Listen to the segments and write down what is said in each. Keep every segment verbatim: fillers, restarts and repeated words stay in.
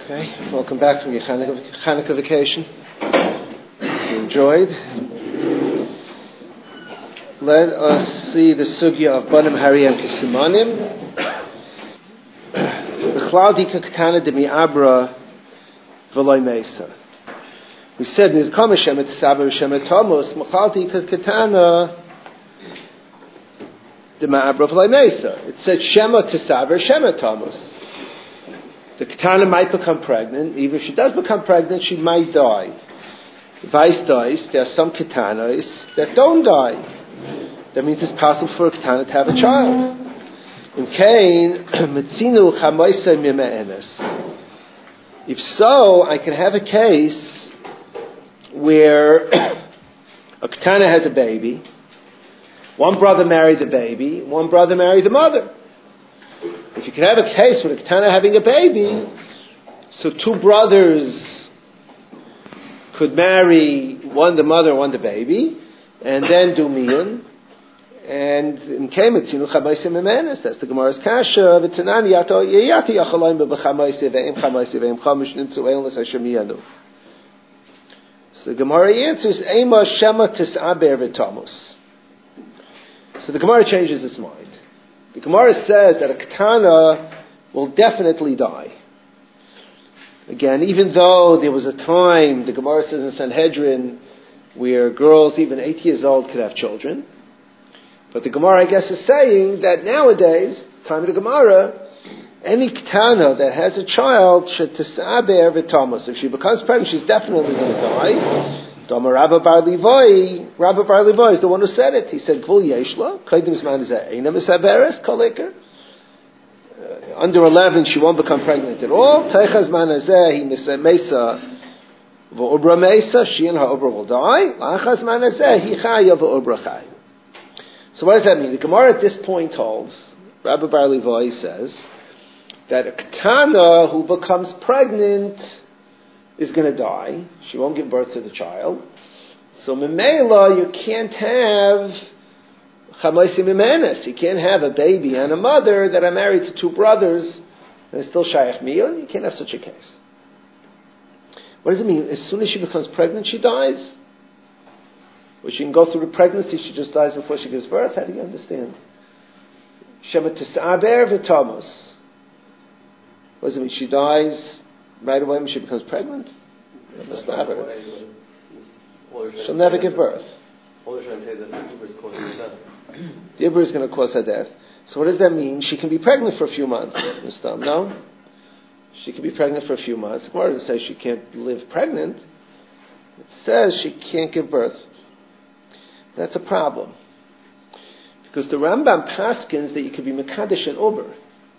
Okay, welcome back from your Hanukkah, Hanukkah vacation. You enjoyed. Let us see the sugya of Banim Hariyam Kisimanim. B'chlal dika katana demi abra v'loy meisa. We said nizkam Hashem et saber Hashem et Thomas b'chlal dika katana demi abra v'loy meisa. It said Shema tesaber Shema Thomas. The katana might become pregnant. Even if she does become pregnant, she might die. Vice dies. There are some katanas that don't die. That means it's possible for a katana to have a child. In Cain, metzinu chamoisa mima'enes. If so, I can have a case where a katana has a baby. One brother married the baby. One brother married the mother. If you can have a case with a katana having a baby, so two brothers could marry one the mother, one the baby, and then do miyan. And in Kemetzinu Chamaisi Memenes, that's the Gemara's kasha. V'tanani yato yeyati yachaloim b'chamaisi ve'im chamaisi ve'im chamish nimtzu eilnes hashem yanu. So the Gemara answers, Ema shema tis'aber v'tamus. So the Gemara changes its mind. The Gemara says that a katana will definitely die. Again, even though there was a time, the Gemara says in Sanhedrin, where girls even eight years old could have children. But the Gemara, I guess, is saying that nowadays, time of the Gemara, any katana that has a child should tisaber v'tamus. If she becomes pregnant, she's definitely going to die. Dama Rabba Bar Levoy, Rabba Bar Levoy is the one who said it. He said, Gvul Yeshla, Kaidim Zman Zeh, Eina Misaberes, Kaleker. Under eleven, she won't become pregnant at all. Teichaz Man Zeh, He Mesa, V'Ubra Mesa, she and her Ubra will die. Lachaz Man Zeh, He Chaya V'Ubra Chaya. So what does that mean? The Gemara at this point holds, Rabba Bar Levoy says, that a katana who becomes pregnant is going to die. She won't give birth to the child. So Memela, you can't have Chamaisi Mimenes. You can't have a baby and a mother that are married to two brothers and it's still Shayach Miyun. You can't have such a case. What does it mean? As soon as she becomes pregnant, she dies? Or she can go through the pregnancy, she just dies before she gives birth? How do you understand? Shema Tis'aber v'Tamus. What does it mean? She dies right away when she becomes pregnant? Must not her. She'll never give birth. The Ibra is going to cause her death. So what does that mean? She can be pregnant for a few months. No? She can be pregnant for a few months. Gemara doesn't say she can't live pregnant. It says she can't give birth. That's a problem. Because the Rambam paskins that you could be Mekadesh and Uber.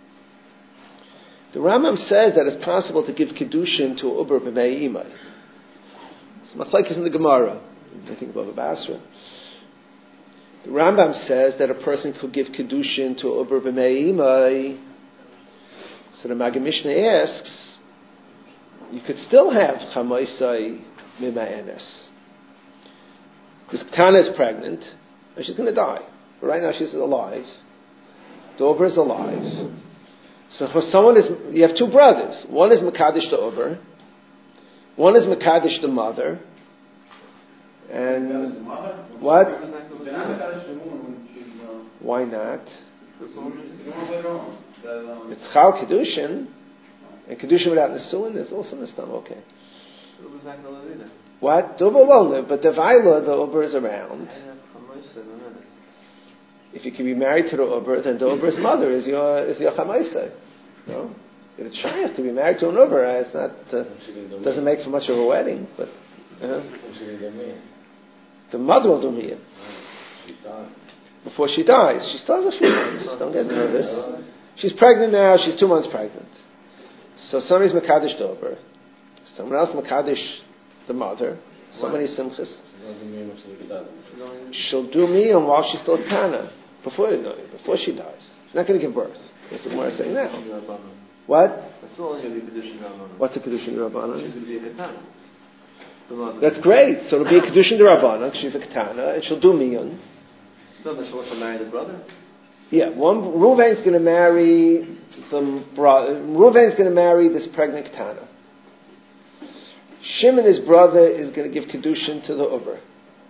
The Rambam says that it's possible to give Kedushin to Uber b'mei imay. It's machlekes in the Gemara. I think above Basra. The Rambam says that a person could give Kedushin to Uber b'mei imay. So the Maggid Mishnah asks, you could still have Chamaisai Mima'enes. Because Katana is pregnant, and she's going to die. But right now she's alive. The Uber is alive. So for someone is, you have two brothers. One is Mekadesh the Uber. One is Mekadesh the mother. And what? Why not? It's Chal Kedushin. And Kedushin without Nesuin is also Nistam. Okay. What? Duba won't live, but the Vaila, the Uber is around. If you can be married to the Uber, then the Uber's mother is your is your Chamaisai. No? It's shy to be married to an Uber. It's not uh, doesn't make for much of a wedding, but uh, the mother will do Miyah before she dies. She still has a few months. Don't get nervous. She's pregnant now. She's two months pregnant. So somebody's Mekadesh the Uber. Someone else Mekadesh the mother. Somebody Simchas. She'll do Miyah while she's still Kana. Before, no, before she dies. She's not going to give birth. That's what Gemara is saying now. What? What's a Kedushin D'Rabbanan? She's going to be a Katana. That's great. So it'll be a Kedushin D'Rabbanan. She's a Katana. And she'll do Miyun. No, but she wants to marry the brother? Yeah. One, Ruvain's going to marry the brother. Ruvain's going to marry this pregnant Katana. Shimon, his brother, is going to give kedushin to the uber.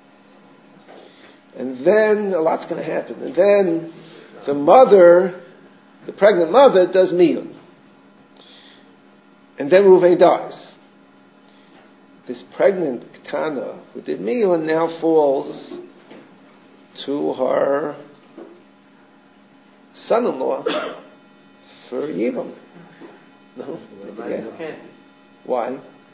And then a lot's going to happen. And then the mother, the pregnant mother, does miyun. And then Reuven dies. This pregnant Ketana who did miyun now falls to her son-in-law for Yibam. No? Yeah. Why?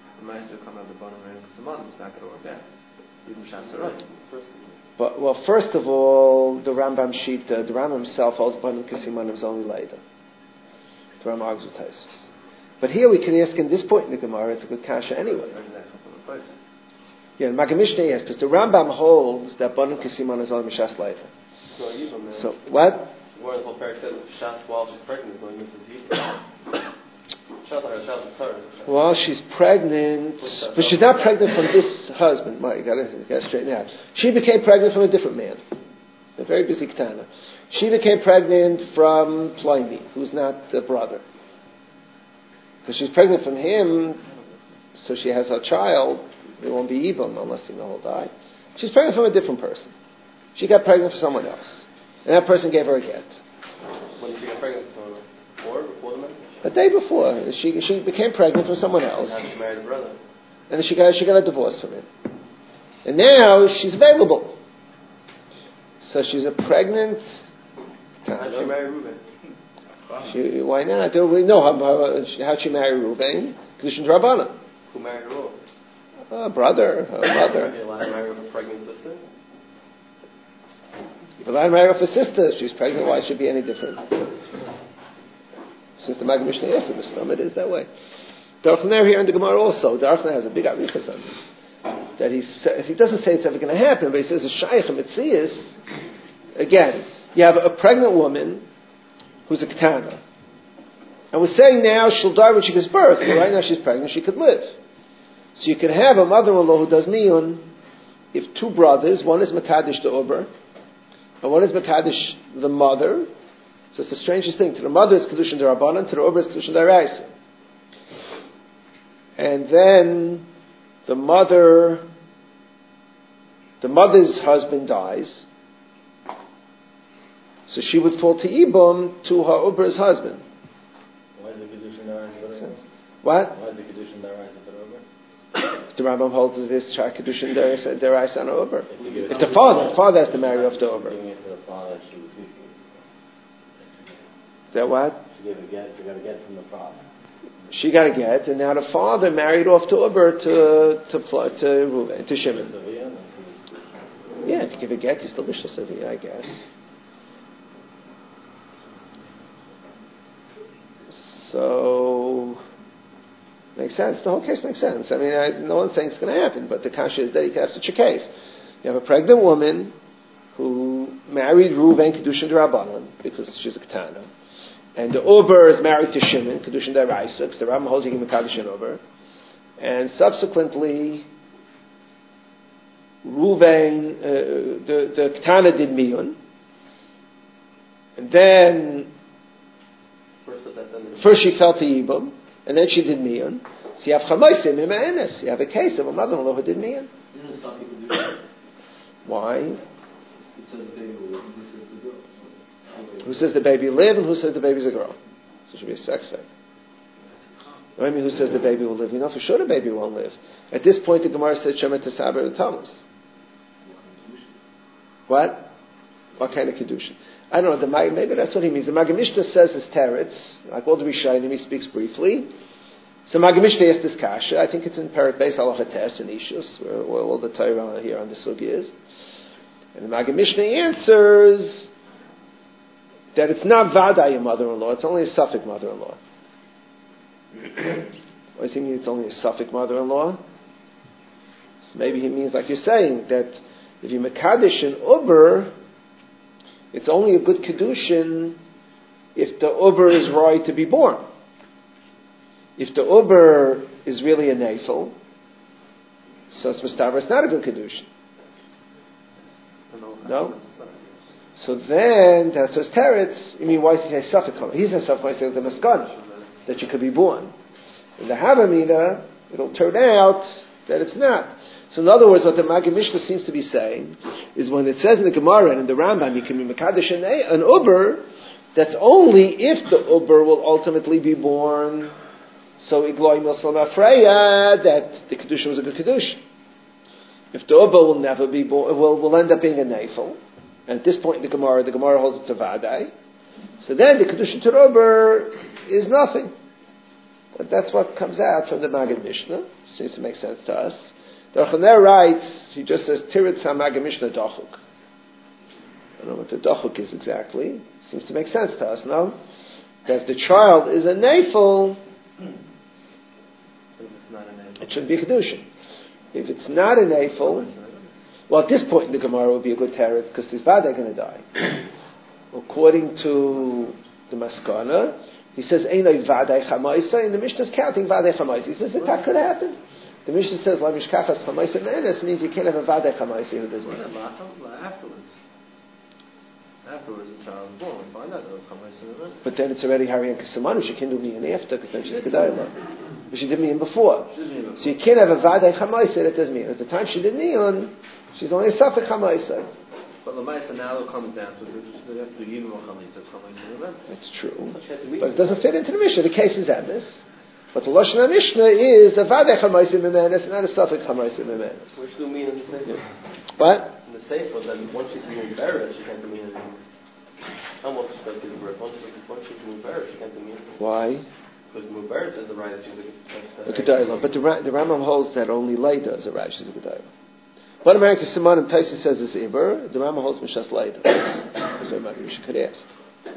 But, well, first of all, the Rambam Shita, the Rambam himself holds Banim Kisimanim is only later. The Rambam argues with Taisus. But here we can ask, in this point in the Gemara, it's a good kasha anyway. Yeah, the Maggid Mishneh asks, because the Rambam holds that Banim Kisimanim is only Mishas later. So, what? More the whole parak says Shas while she's pregnant is going into the Well, she's pregnant, but she's not pregnant from this husband. Well, you gotta, you gotta straighten out. She became pregnant from a different man, a very busy Ketana. She became pregnant from Pliny, who's not the brother. Because she's pregnant from him, so she has her child. It won't be Ibam unless the whole die. She's pregnant from a different person. She got pregnant for someone else, and that person gave her a get. When did she get pregnant? So before, before the marriage? A day before, she she became pregnant from someone else. And she married a brother. And she got she got a divorce from him. And now she's available. So she's a pregnant. How did she marry Reuben? She, why not? Do we know how how she married Reuben? Kedushin Rabbanan. Who married her? A brother, a mother. Are you allowed to marry her pregnant sister? If allowed to marry off a sister, she's pregnant. Why should it be any different? Since the Maggid Mishneh asked him, it is that way. Darfner here in the Gemara also, Darfner has a big arichas on this. That he he doesn't say it's ever going to happen, but he says a shaykh mitzias. Again, you have a pregnant woman who's a ketana, and we're saying now she'll die when she gives birth. But right now she's pregnant, she could live. So you could have a mother-in-law who does miyun. If two brothers, one is mekadesh the uber, and one is mekadesh the mother. So it's the strangest thing. To the mother it's kedushin derabanan, to the uber it's kedushin deraisa. And then the mother, the mother's husband dies, so she would fall to ibum to her uber's husband. Why is the kedushin deraisa? What? Why is the kedushin deraisa to the uber? The Rambam holds this kedushin deraisa on uber. If the father, the father has to marry off the uber. That what? She gave a get. She got a get from the father. She got a get, and now the father married off to Uber to to to to, Reuven, to Shimon. Yeah, if you give a get, he's still Bishul Sevilla, I guess. So makes sense. The whole case makes sense. I mean, I, no one's saying it's going to happen, but the kasha is that you can have such a case. You have a pregnant woman who married Reuven Kedushin Derabanan because she's a ketana. And the Uber is married to Shimon, Kedushin Deraisa, because the Rambam holds him Mekadosh in Uber. And subsequently, Reuven, uh, the, the Ketana did Miyun. And then, first she fell to Yibum, and then she did Miyun. So you have Chamoisim in Ma'anis. You have a case of a mother-in-law who did Miyun. Why? Who says the baby will live? Who says the girl? Who says the baby live and who says the baby's a girl? So it should be a sex thing. I mean, who says the baby will live? You know for sure the baby won't live. At this point, the Gemara said Shemet Tesaber and Thomas. What? What kind of kedushin? I don't know. The, maybe that's what he means. The Maggid Mishneh says his teretz, like all the Rishonim, he speaks briefly. So Maggid Mishneh asked this kasha. I think it's in Perek Beis Halacha Tes in Ishus, where, where all the Torah here on the sugi is. And the Maggid Mishneh answers that it's not Vadai a mother-in-law, it's only a Suffolk mother-in-law. What does he mean it's only a Suffolk mother-in-law? So maybe he means, like you're saying, that if you Mekadesh an Uber, it's only a good Kedushin if the Uber is right to be born. If the Uber is really a Nafel, so it's Mustavar, it's not a good Kedushin. No? So then, that's his teretz. I mean, why does he say Suffolk? He says Suffolk, he says the Maskana, that you could be born. In the Havamina, it'll turn out that it's not. So in other words, what the Maggid Mishnah seems to be saying is when it says in the Gemara and in the Rambam, you can be Mekadesh an Uber, that's only if the Uber will ultimately be born, so Igloi Milslam Afreya, that the Kedusha was a good Kedusha. If the Uber will never be born, will, will end up being a Neifel, and at this point in the Gemara, the Gemara holds it to Vadai, so then the Kedusha to Uber is nothing. But that's what comes out from the Maggid Mishnah. Seems to make sense to us. The Archaner writes, he just says, Tiritz HaMaggid Mishnah Dachuk. I don't know what the Dachuk is exactly. Seems to make sense to us, no? That if the child is a Neifel, it should be a Kedushin. If it's not a Neifel, well, at this point in the Gemara it would be a good teretz because his Vadai going to die. According to the Maskana, he says, Einoi Vadai Chamaisa, and the Mishnah is counting Vadai Chamaisa. He says, that could happen. The Mishnah says, La Mishkachas Chamaisa Menes means you can't have a Vadai Chamaisa who doesn't. Afterwards. Afterwards, the child is born. We find out that it was Chamaisa Menes. But then it's already Hari and Kasamanu. She can't do me in after because then she's Kedayla. But she did me in before. So you can't have a Vadai Chamaisa that does me. At the time she did me on, she's only a Safek Chamaisa. But the Maisa now comes down to they have to do Yidin or Chalitza. That's true. But it doesn't fit into the Mishnah. The case is Emes. But the Lashon HaMishnah is a Vadei Chamaisa Memenes, not a Safek Chamaisa Memenes. Which do mean in the Sefer? What? In the Sefer, then once she's moved Beres, she can't do mean anymore. Almost like the birth. Once she's moved Beres, she can't do mean anymore. Why? Because the Beres is the right that she's a Gedayla. But the, the Rambam holds that only Leida is a right. She's a Gedayla. What American Simanim Taisa says is Iber, the Rambam holds Mishas Leida. That's what Maggid Mishnah could ask.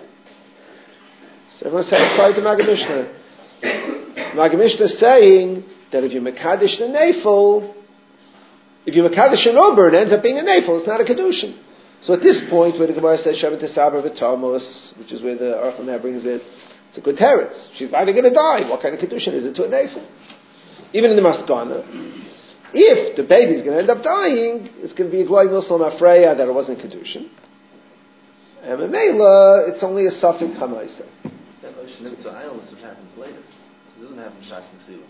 So everyone's satisfied the Maggid Mishnah. Maggid Mishnah is saying that if you Mekadesh the Neifel, if you Mekadesh an Uber, it ends up being a Neifel, it's not a Kedushin. So at this point, where the Gemara says Shabbat Tesaber V'Tamos, which is where the Archon brings it, it's a good teretz. She's either going to die. What kind of Kedushin is it to a Neifel? Even in the Maskana, if the baby's going to end up dying, it's going to be a Gloi Milslam Afreya that it wasn't Kedushin. And Memela, it's only a Safek Chamaisa. That Ocean Nimtza Islands, which happens later. It doesn't happen Shas and Tefillah.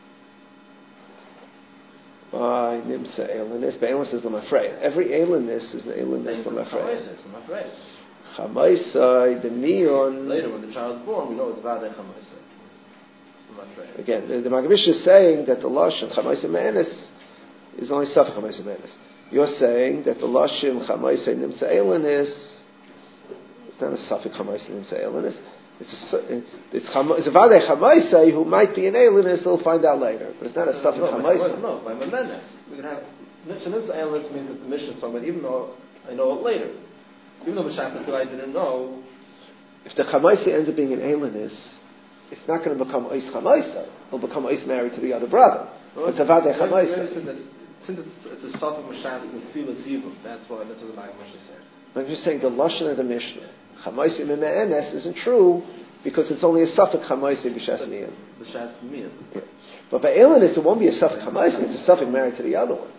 By Nimtza Eilinus, but Eilinus is Lamafreya. Every Eilinus is an Eilinus Lamafreya. Chamaisa, the Neon. Later, when the child's born, we know it's Vadei Chamaisa. Again, the, the Maggid Mishnah is saying that the Lashon Chamaisa Me'enes is only Safek Chamaisa Me'enes. You're saying that the Lashon Chamaisa Nimtza Eilinus is not a Safek Chamaisa Nimtza Eilinus. It's a, it's, it's a Vadei Chamaisa who might be an Eilinus, we'll find out later. But it's not a Safek no, Chamaisa. No, by Memenes. We can have Nimtza Eilinus means that the Mishnah is talking about, even though I know it later. Even though B'Shas until I didn't know. If the Chamaisa ends up being an Eilinus, it's not going to become Ois Chamaisa. It'll become Ois married to the other brother. Well, it's a Vadei Chamaisa. Since it's, it's a Safek Mashas and Tefillah Zivum, that's why that's what the Maggid Mishnah says. I'm just saying the Lashon of the Mishnah, Chamaisa Me'enes, isn't true because it's only a Safek Chamaisa B'Shas Miyan. B'Shas Miyan. Yeah. But by Eilinus, it won't be a Safek Chamaisa. It's a Safek married to the other one.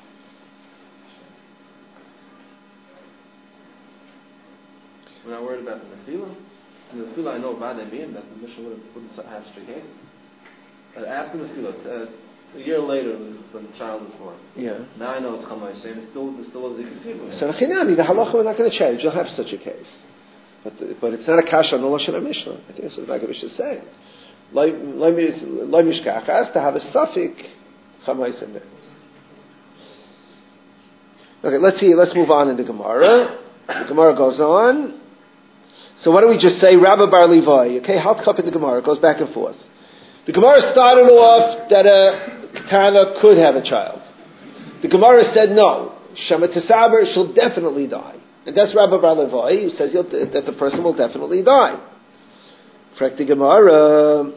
We're not worried about the Nefila. In the Nefila, I know Vadei Miyan that the Mishnah wouldn't, wouldn't have strict cases. But after the Nefila, uh, a year later, when the child was born. Yeah. Now I know it's Chamaisa, and it's still, it's still a Zikasibu. So Nachinami, the halacha we're not going to change. You'll have such a case. But, but it's not a kasha on the Lashon HaMishnah. I think that's what the Maggid Mishnah is saying. Lo mishkachas, to have a Safek Chamaisa Me'enes. Okay, let's see, let's move on in the Gemara. The Gemara goes on. So what do we just say? Rabbi Bar Levi. Okay, hot cup in the Gemara. It goes back and forth. The Gemara started off that a Ketana could have a child. The Gemara said no. Shema Tesaber, she'll definitely die. And that's Rabbi Bar Levi who says that the person will definitely die. Correct the Gemara.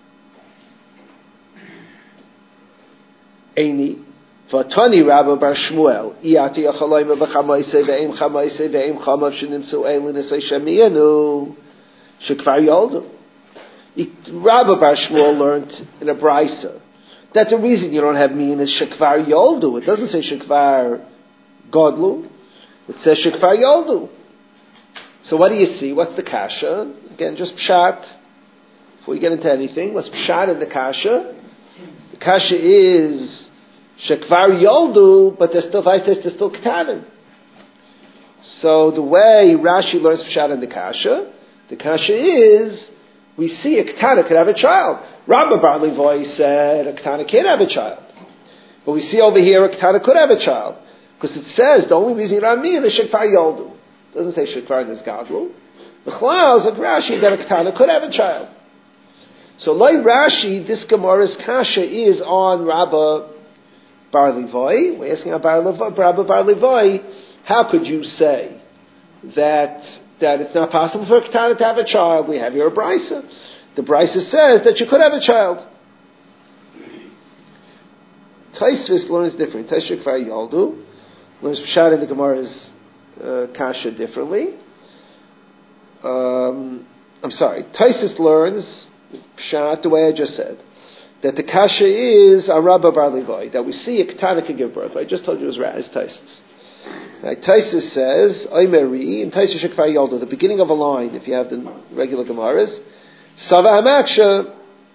Eini. Vatani Rabbi Bar Shmuel, Iyati Achalaima B'Chamaisei Ve'im Chamaisei Ve'im Chamav Shenimtzu Eilinus Eishemiyanu Shekvar Yoldu. Rabbi Bar Shmuel learned in a brisa that the reason you don't have mean is Shekvar Yoldu. It doesn't say Shekvar Godlu. It says Shekvar Yoldu. So what do you see? What's the kasha? Again, just pshat. Before we get into anything, what's pshat in the kasha? The kasha is shekvar yoldu, but they're still, they're still ketanim. So the way Rashi learns pshat in the kasha, the kasha is, we see a ketana could have a child. Rabba Bar Levoy said a ketana can't have a child. But we see over here a ketana could have a child. Because it says the only reason Rami is shekvar yoldu. It doesn't say shekvar nizgadlu. The chlal is like Rashi that a ketana could have a child. So like Rashi, this Gemara's kasha is on Rabba Bar Levoy. We're asking about Rabba Bar Levoy, how could you say that that it's not possible for a ketana to have a child? We have here a brisa. The brisa says that you could have a child. Taisvis learns different. Taishik Far Yaldu learns pshat in the Gemara's uh, kasha differently. Um, I'm sorry. Taisus learns pshat the way I just said, that the kasha is a Rabba Bar Levoy, that we see a ketana can give birth. I just told you it was Raz Taisus. Right, Taisus says, Oimeri, in Taisus Shekvar Yoldo, the beginning of a line, if you have the regular Gemaras, Sava Amaksha,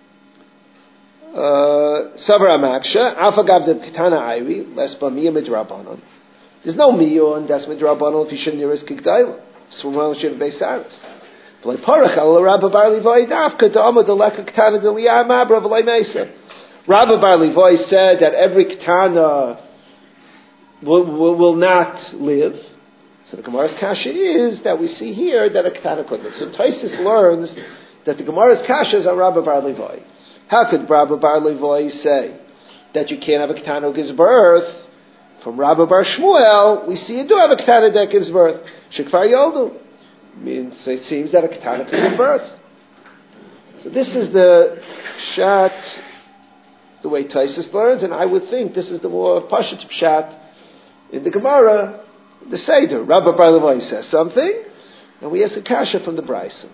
Sava Amaksha, Alpha Gavdeb Ketana Airi, Lesba Miyah Midrabanon. There's no Miyah, that's Midrabanon, if you shouldn't near his Kigdaila. So we're Shiv Beis Saris. But like Parachal, Rabba Bar Levoy, Dafka, Da'ama, Deleka Ketana, Deliyah, Mabra, V'lai Mesa. Rabba Bar Levoy said that every Ketana Will, will, will not live. So the Gemara's kasha is that we see here that a ketana could live. So Taisus learns that the Gemara's kasha is on Rabba Bar Levoy. How could Rabba Bar Levoy say that you can't have a ketana who gives birth? From Rabba Bar Shmuel, we see you do have a ketana that gives birth. Shekvar Yoldu. Means it seems that a ketana can give birth. So this is the pshat, the way Taisus learns, and I would think this is the more pashut pshat in the Gemara, the Seder. Rabba Bar Levoy says something, and we ask a kasha from the Brisa.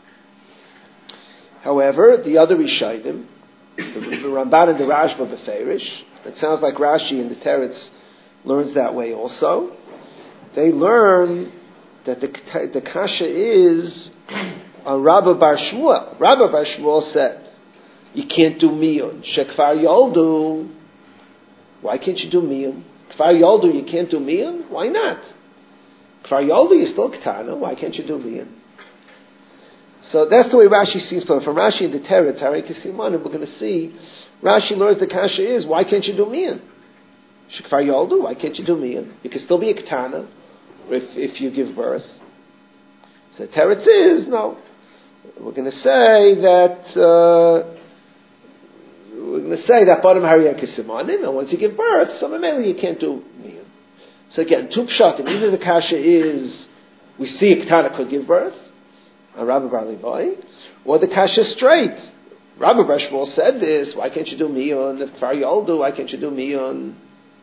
However, the other Rishayim, the, the Ramban and the Rashba Beferish, it sounds like Rashi and the Teretz learns that way also. They learn that the, the kasha is on Rabba Bar Shmuel. Rabba Bar Shmuel said, you can't do miyun. Shekvar Yoldu. Why can't you do miyun? Kfar Yoldu, you can't do miyun? Why not? Kfar Yoldu, you're still ketana. Why can't you do miyun? So that's the way Rashi seems to learn. From Rashi in the Teretz, Harei Kisimanim, we're going to see Rashi learns the kasha is, why can't you do miyun? Kfar Yoldu, why can't you do miyun? You can still be a ketana if, if you give birth. So Teretz is, no. We're going to say that... Uh, We're going to say that bottom hariyah kisimanim, and once you give birth, so mainly you can't do miyun. So again, two pshatim. Either the kasha is we see a ketana could give birth, a Rabba Bar Levoy, or the kasha is straight. Rabba Bar Shmuel said this. Why can't you do miyun? If Kfar Yoldu, why can't you do miyun?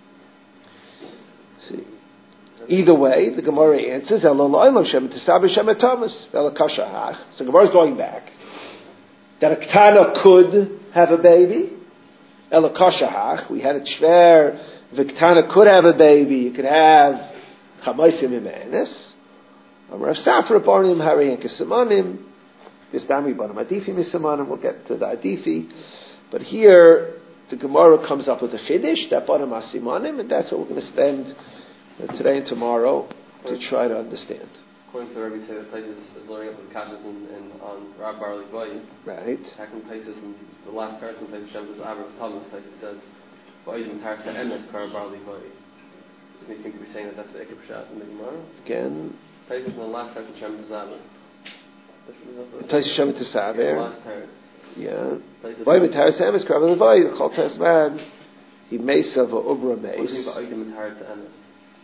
See, either way, the Gemara answers Elo lo'olam shem tisaber shem etomus elo kasha hach. So the Gemara is going back that a ketana could have a baby. Ela kashahach. We had a shver. Viktana could have a baby. You could have chamoisim imenes. Amar safra barnim harei kesemanim. This dami banim adifi misemanim. We'll get to the adifi. But here the Gemara comes up with a chiddush that banim asimanim, and that's what we're going to spend today and tomorrow to try to understand. According to Rabbi, say that places is learning up with kashas in, in on Rabba Bar Levoy. Right. Second places in the last person place Shem is Abra Talmud place it says Ba'izim Tarsa Emes Rabba Bar Levoy. You seem to be saying that that's the Ikar Pshat in the Gemara. Again. Places in the last person Shem is Abra. Places Shem is Abra. Last Teretz. Yeah. Ba'izim Tarsa Emes Rabba Levoy. Chol Tasman. He mesa v'ubra meis. What do you mean Ba'izim Tarsa Emes?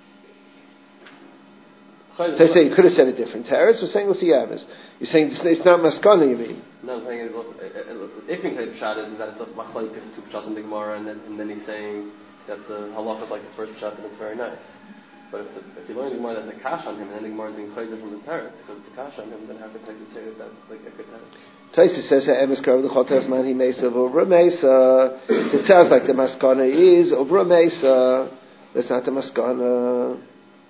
They say you could have said a different teretz. We're saying with the Yavis. You're saying it's not maskana, you mean? No, I'm saying if you say pshat is that it's machlok is two pshat in the Gemara, and then and then he's saying that the halach is like the first pshat, and it's very nice. But if, the, if you learn the Gemara that's a kash on him, and then the Gemara is being chayzer from his teretz because it's a kash on him, then how could you say that that's like a good teretz? Taisa says emes karav the chotas man he mesa over mesa. So it sounds like the maskana is over mesa. That's not the maskana.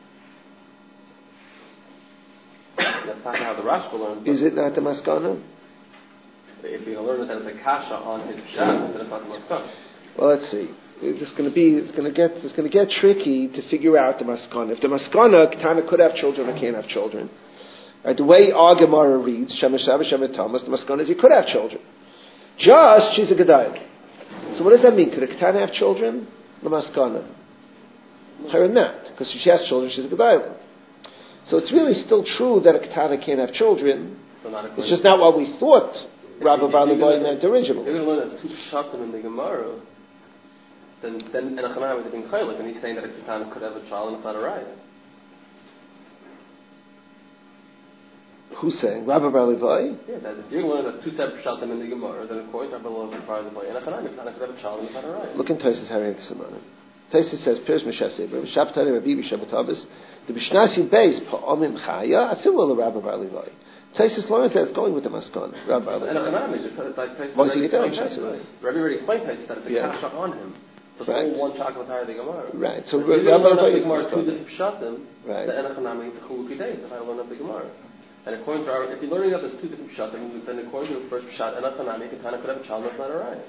That's not how the Rashba learns. Is it not the maskana? If you learn that it's a kasha on his pshat, then it's not the maskana. Well, let's see. It's going to be. It's going to get. It's going to get tricky to figure out the maskana. If the maskana Ketana could have children or can't have children, right? The way our Gemara reads Shemesh Shabbos Shemet Thomas, the maskana is he could have children. Just she's a gedayla. So what does that mean? Could a Ketana have children? The maskana. Her not, because she has children, she's a gedayla. So it's really still true that a Ketana can't have children. So not it's just not what we thought Rabbi Bar Levi meant originally. If you're going to learn that two pshatim in the Gemara, then then Enochanami is being chaylik, and he's saying that a Ketana could have a child and it's not a raya. Who's saying? Rabbi Bar Levi? Yeah, that if you're going to learn that two separate pshatim in the Gemara, then according to Rabbi Bar Levi, Enochanami Ketana could have a child and it's not a raya. Look in Taisus Hari and Kisamanim. Taisus says, Pirs Meshaseh, Rabbi Shabbatari, Rabbi Shabbatabis, the Bishnasi Beis, Pa'amim Chaya, I feel well the Rabbi Bar Levi. Taisus learns that it's going with the Maskana. Rabbi Bar Levi. Enochanami, it's like Taisus. Once you get down, Rabbi already explained Taisus that it's a yeah. kasha on him. So it's right. only one shot with higher the Gemara. Right. So Rabbi Levi is Gemara two different pshatim. Right. The Enochanami is a chuluki days if I learn up the Gemara. And according to our, if you're learning that there's two different pshatim, then according to the first pshat, Enochanami Ketana could have a child that's not a raya.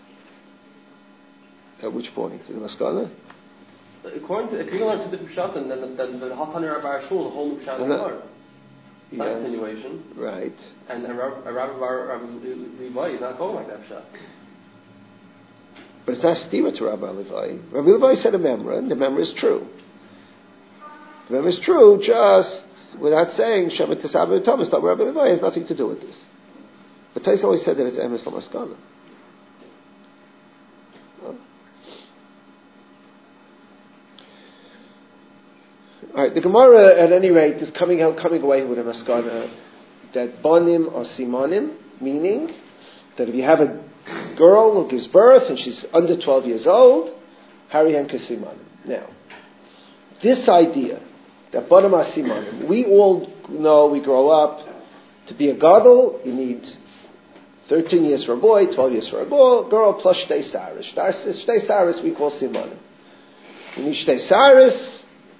At which point? In the Maskana? According to, if you learn two different pshatim, then the, then the Hatani Rabbi Shul, the whole new pshat in the Gemara. Yeah. That's continuation. Right. And a Rabbi Bar Levi is not going like that pshat. But it's not stima to Rabbi Levi. Rabbi Levi said a memra, and the memra is true. The memra is true, just without saying Shemet Tesaber Thomas. Rabbi Levi has nothing to do with this. But Tais always said that it's emes l'maskana. All right, the Gemara, at any rate, is coming out, coming away with a maskana that banim or simanim, meaning that if you have a girl who gives birth and she's under twelve years old, harihem kesimanim. Now, this idea that banim or simanim, we all know, we grow up to be a gadol, you need thirteen years for a boy, twelve years for a girl, plus shtei saris. Shtei saris we call simanim. You need shtei saris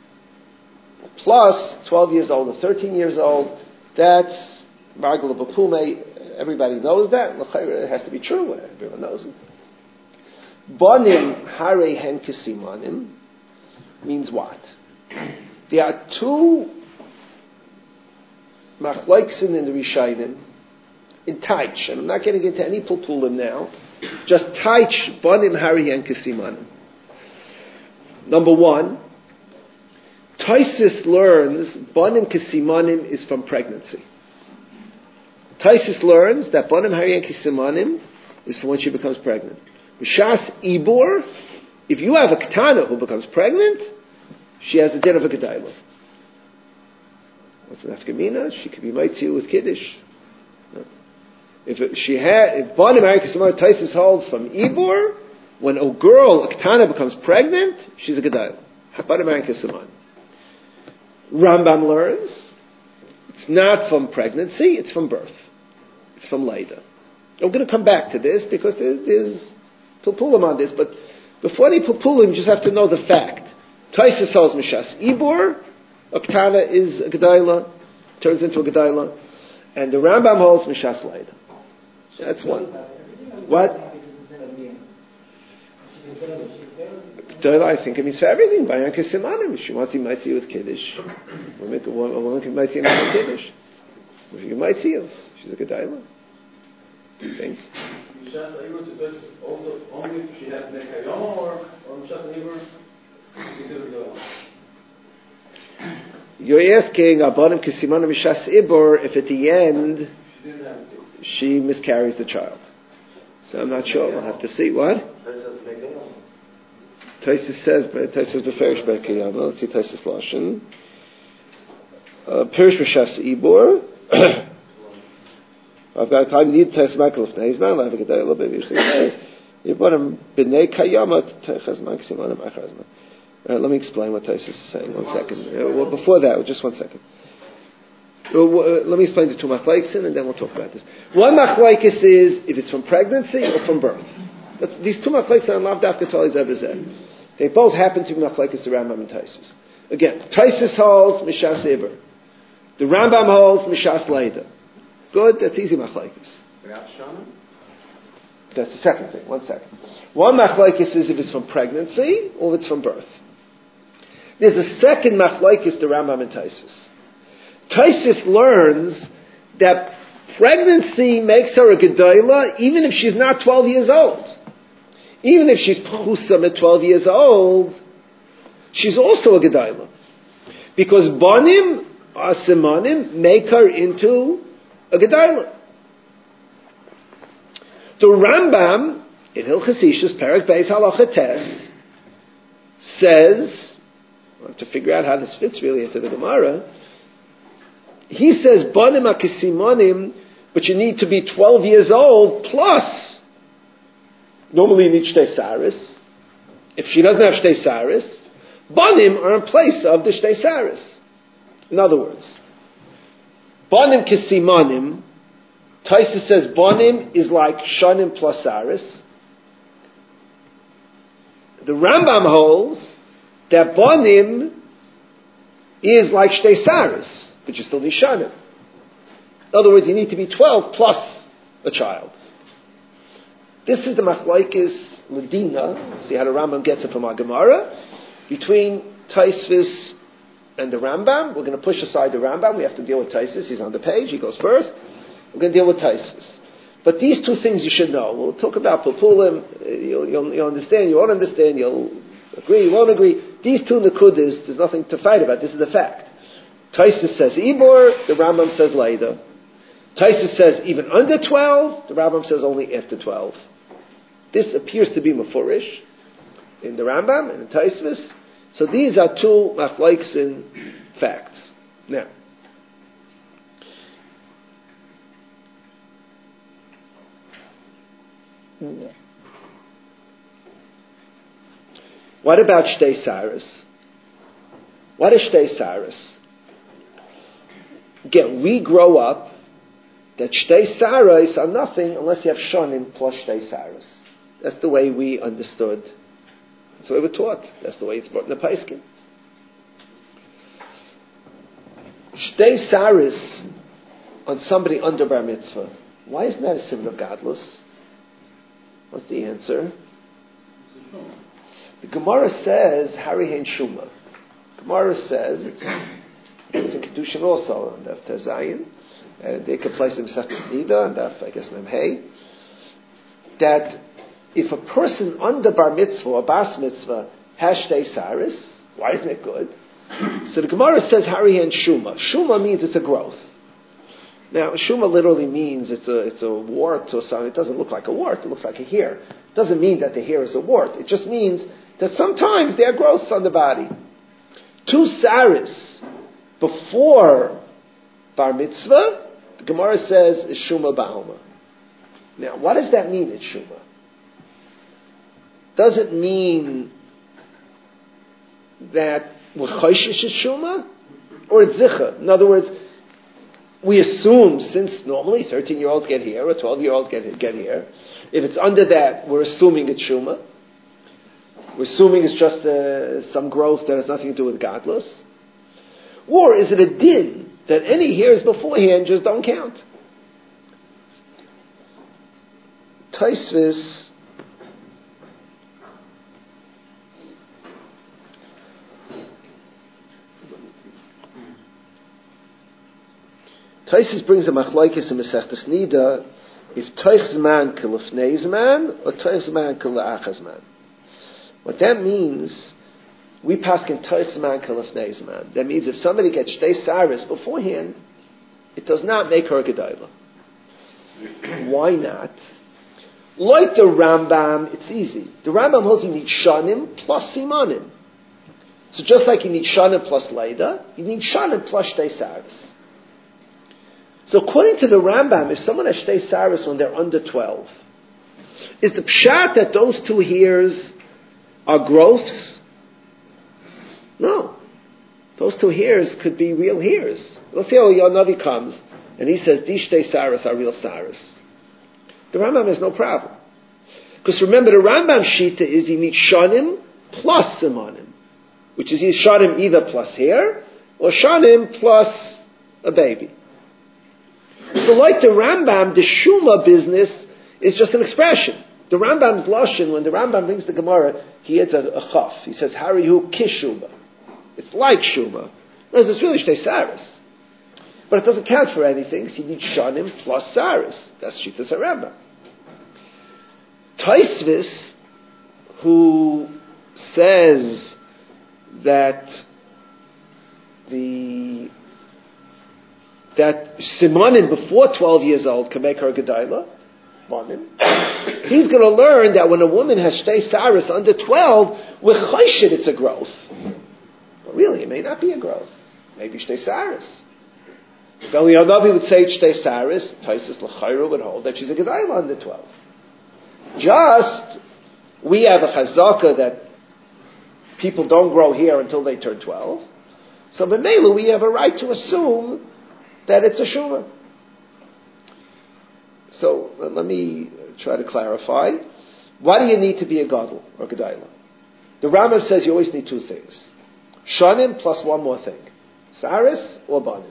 plus twelve years old or thirteen years old. That's margul b'pume. Everybody knows that. It has to be true. Everyone knows it. Banim hare hen kesimanim means what? There are two machloksim in the Rishayim in Taich, and I'm not getting into any pulpulim now. Just Taich banim hare hen kesimanim. Number one, Taisus learns banim kesimanim is from pregnancy. Taisus learns that banim hariyan kesimanim is from when she becomes pregnant. B'shas ibor, if you have a ketana who becomes pregnant, she has a din of a gedayla. What's the nafkamina? She could be mitzi with kiddush. No. If it, she had, if banim hariyan kesimanim Taisus holds from ibor, when a girl, a ketana becomes pregnant, she's a gedayla. Banim hariyan kesimanim. Rambam learns it's not from pregnancy, it's from birth. It's from Laida. I'm going to come back to this because there's, there's pulpulim on this, but before any pulpulim, you just have to know the fact. Taisus holds Mishas Ibor, a Ketana is a Gedayla, turns into a Gedayla, and the Rambam holds Mishas Laida. That's one. What? I think it means for everything. Bayan kesimanim. She wants to might see with kiddush. A woman can might see with kiddush. If you might see her, she's a gedayla. You think? Also, only if she has nekayom or or mishas neighbor. You're asking abanim kesimanim mishas ibor if at the end she miscarries the child. So I'm not sure. We'll have to see. What? Taisus says, Taisus beferish be'kiyama. Let's see Taisus Lashon. Perish b'shas ibor. I've got time. Need Taisus Michael of Neizman. I'll have a good day a little bit. Usually says, "Yibonim b'nei kayama techas maximanim achrazman." Let me explain what Taisus is saying. One second. Uh, well, before that, just one second. Uh, let me explain the two machloksim, and then we'll talk about this. One machlokis is if it's from pregnancy or from birth. That's, these two machloksim are lav dafka tali zeh. They both happen to be machlokes the Rambam and Taisus. Again, Taisus holds Mishas Iber. The Rambam holds Mishas Leida. Good, that's easy machlokes. That's the second thing. One second. One machlokes is if it's from pregnancy or if it's from birth. There's a second machlokes, the Rambam and Tosfos. Tosfos learns that pregnancy makes her a gedola even if she's not twelve years old. Even if she's pchusam at twelve years old, she's also a gedola. Because banim or simanim make her into a gedola. The Rambam in Hilchos Ishus Perek Beis Halacha Tes says, I have to figure out how this fits really into the Gemara. He says banim akisimonim, but you need to be twelve years old plus. Normally you need shtei saris. If she doesn't have shtei saris, banim are in place of the shtei saris. In other words, banim kisimonim. Taisa says banim is like shanim plus saris. The Rambam holds that banim is like shtei saris, but you still need shanim. In other words, you need to be twelve plus a child. This is the machlokes Medina. See how the Rambam gets it from our Gemara between Tosfos and the Rambam. We're going to push aside the Rambam. We have to deal with Tosfos. He's on the page. He goes first. We're going to deal with Tosfos. But these two things you should know. We'll talk about Papulim. You'll, you'll, you'll understand. You won't understand. You'll agree. You won't agree. These two Nakudas, there's nothing to fight about. This is the fact. Tosfos says Ibor. The Rambam says Leida. Tosfos says even under twelve. The Rambam says only after twelve. This appears to be Mefurish in the Rambam and in Tosfos. So these are two machlokes in facts. Now, what about Shtei Saris? What is Shtei Saris? Again, we grow up that Shtei Saris are nothing unless you have Shonim plus Shtei Saris. That's the way we understood. That's the way we're taught. That's the way it's brought in the Paiskin. Shtei Saris on somebody under Bar Mitzvah. Why isn't that a symbol of godless? What's the answer? The Gemara says, Hari Hein Shuma. Gemara says, it's, it's in Kedushin also, on Daf Tezayin, and they could place him Sechus Nida, and Daf, I guess, Memhei, that if a person under Bar Mitzvah or Bas Mitzvah has Shtei Saris, why isn't it good? So the Gemara says, Hari Hen Shuma. Shuma means it's a growth. Now, Shuma literally means it's a it's a wart or something. It doesn't look like a wart. It looks like a hair. It doesn't mean that the hair is a wart. It just means that sometimes there are growths on the body. Two Saris before Bar Mitzvah, the Gemara says, is Shuma Ba'alma. Now, what does that mean, it's Shuma? Does it mean that we're Choshish is Shuma? Or it's Zicha? In other words, we assume, since normally thirteen-year-olds get here, or twelve-year-olds get, get here, if it's under that, we're assuming it's Shuma. We're assuming it's just uh, some growth that has nothing to do with godless. Or is it a din that any hairs beforehand just don't count? Tosfos Tosfos brings a machlokes in Masechtas Nida if toich zman kelifnei zman or toich zman kelachas zman. What that means, we paskin toich zman kelifnei zman. That means if somebody gets shtei saris beforehand, it does not make her a gedola. Why not? Like the Rambam, it's easy. The Rambam holds you need shanim plus simanim. So just like you need shanim plus leida, you need shanim plus shtei saris. So according to the Rambam, if someone has shtei saris when they're under twelve, is the pshat that those two hairs are growths? No. Those two hairs could be real hairs. Let's say, oh, your Navi comes, and he says, these shtei saris are real saris. The Rambam has no problem. Because remember, the Rambam shita is you need shanim plus simanim, which is shanim either plus hair, or shanim plus a baby. So like the Rambam, the Shuma business is just an expression. The Rambam's Lashon, when the Rambam brings the Gemara, he adds a, a chaf. He says, Harihu kishuma. It's like Shuma. No, it's really Shtei Saris. But it doesn't count for anything, so you need Shanim plus Saris. That's Shitas HaRambam. Taisvis, who says that the that Simonim before twelve years old can make her Gedailah, he's going to learn that when a woman has Shtei Saris under twelve, with Choshed it's a growth. But really, it may not be a growth. Maybe Shtei Saris. If Eliyahu would say Shtei Saris, Taisus L'chayru would hold that she's a Gedailah under twelve. Just, we have a chazaka that people don't grow here until they turn twelve. So b'meilu, we have a right to assume that it's a Shuma. So uh, let me try to clarify. Why do you need to be a Gadol or Gedailah? The Rambam says you always need two things. Shanim plus one more thing. Saris or Banim.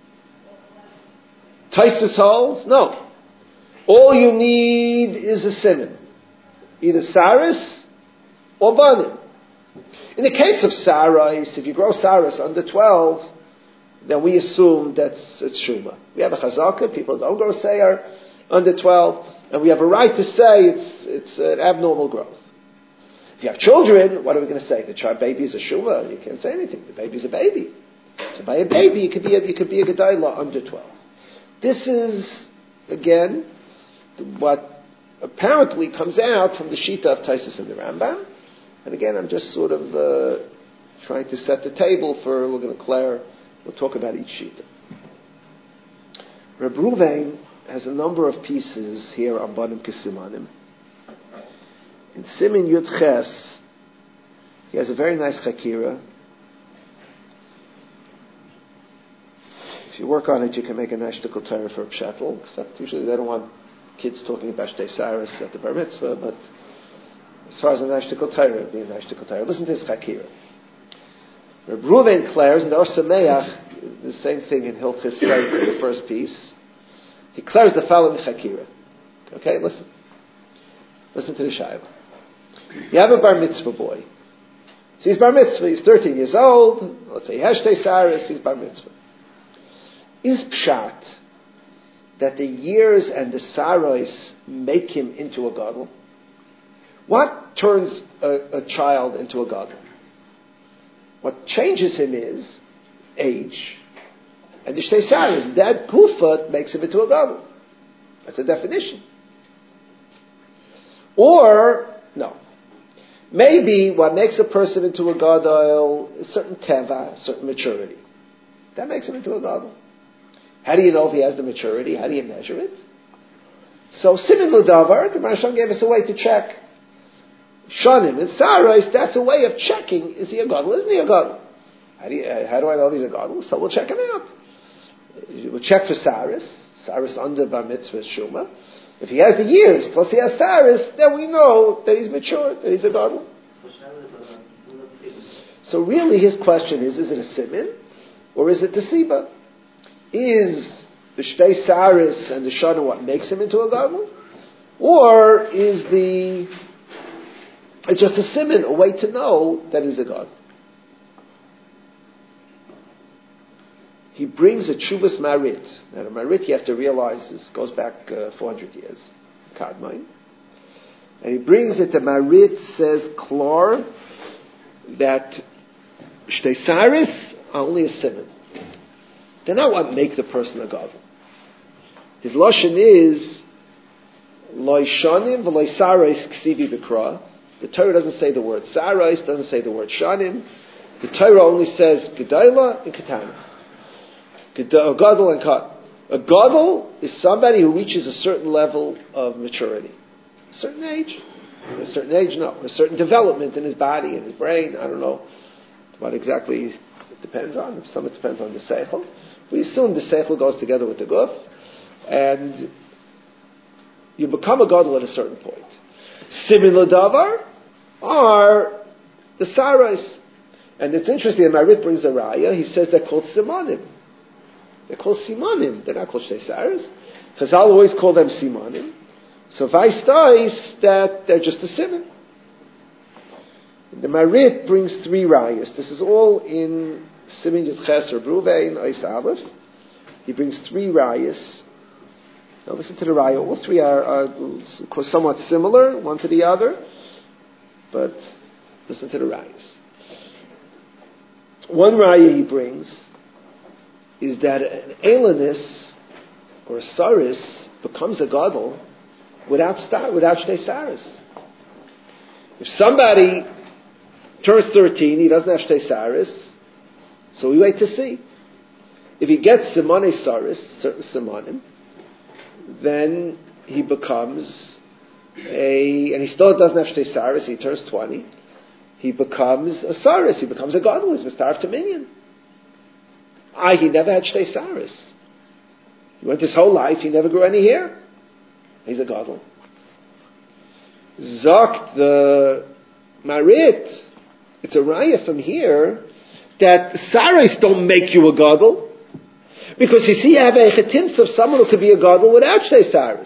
Taisus holds, no. All you need is a Siman. Either Saris or Banim. In the case of Sarais, if you grow Saris under twelve, then we assume that's it's Shuma. We have a Chazaka, people don't grow Seir under twelve, and we have a right to say it's it's an abnormal growth. If you have children, what are we going to say? The child baby is a Shuma? You can't say anything. The baby's a baby. So by a baby, you could be a, you could be a Gedailah under twelve. This is, again, what apparently comes out from the Shita of Taisus and the Rambam. And again, I'm just sort of uh, trying to set the table for, we're going to Claire, we'll talk about each Shita. Reb Ruvain has a number of pieces here on Banim Kesimanim. In Simin Yud Ches, he has a very nice Chakira. If you work on it, you can make a nice shtickle Torah for a pshatel, except usually they don't want kids talking about Shtei Saris at the Bar Mitzvah, but as far as a nice shtickle Torah, it would be a nice shtickle Torah. Listen to this Chakira. Reb Ruvain declares, in the Or Sameach, the same thing in Hilchis Seif, the first piece, he declares the following Chakira. Okay, listen. Listen to the Shaiva. You have a Bar Mitzvah boy. So he's Bar Mitzvah, he's thirteen years old, let's say he has Shtei Saris, he's Bar Mitzvah. Is Pshat that the years and the Sarais make him into a Gadol? What turns a, a child into a Gadol? What changes him is age and the Shtei Saris. That Kufa makes him into a Gadol. That's a definition. Or, no. Maybe what makes a person into a Gadol is certain teva, certain maturity. That makes him into a Gadol. How do you know if he has the maturity? How do you measure it? So, Simin L'davar, the Maharsham gave us a way to check. Shanim and Sarais, that's a way of checking, is he a Gadol, isn't he a Gadol? How do, you, uh, how do I know if he's a Gadol? So we'll check him out. We'll check for Saris. Saris under Bar Mitzvah Shuma. If he has the years, plus he has Saris, then we know that he's mature, that he's a Gadol. So really his question is, is it a Simin? Or is it the Siba? Is the Shtei Saris and the Shana what makes him into a Gadol? Or is the, it's just a Simin, a way to know that he's a Gadol? He brings a Chuvas Marit. Now the Marit, you have to realize, this goes back uh, four hundred years, Kadmon. And he brings it, the Marit says, Klor, that Shtei Saris are only a Simin. They're not what make the person a Gadol. His Lashon is, Loi Shanim v'loi Sarais ksivi b'kra. The Torah doesn't say the word Sarais, doesn't say the word Shanim. The Torah only says Gedailah and Ketana. A Gadol and Kat. A Gadol is somebody who reaches a certain level of maturity. A certain age. A certain age, no. A certain development in his body and his brain. I don't know what exactly it depends on. Some it depends on the Seichel. We assume the Seichel goes together with the Guf. And you become a Gadol at a certain point. Simin L'davar are the Sarais. And it's interesting, the Marit brings a Raya. He says they're called Simanim. They're called Simanim. They're not called Shtei Saris. Chazal always call them Simanim. So Vais dies that they're just a simon. The Marit brings three rayas. This is all in Simin Yitches or Bruvein Ois Aleph. He brings three rayas. Now listen to the raya. All three are, are somewhat similar, one to the other, but listen to the rayas. One raya he brings is that an Elanus or a Saris becomes a Gadol without star, without Shtei Saris. If somebody turns thirteen, he doesn't have Shtei Saris, so we wait to see. If he gets Simone Saris, certain Simonim, then he becomes a, and he still doesn't have Shtei Saris, he turns twenty, he becomes a Saris, he becomes a Gadol, he's Mistarf to Minyan. Ah, he never had Shtei Saris. He went his whole life, he never grew any hair. He's a Gadol. Zokt the Marit, it's a raya from here that Saris don't make you a Gadol, because you see, you have a chetimtz of someone who could be a Gadol without Shtei Saris.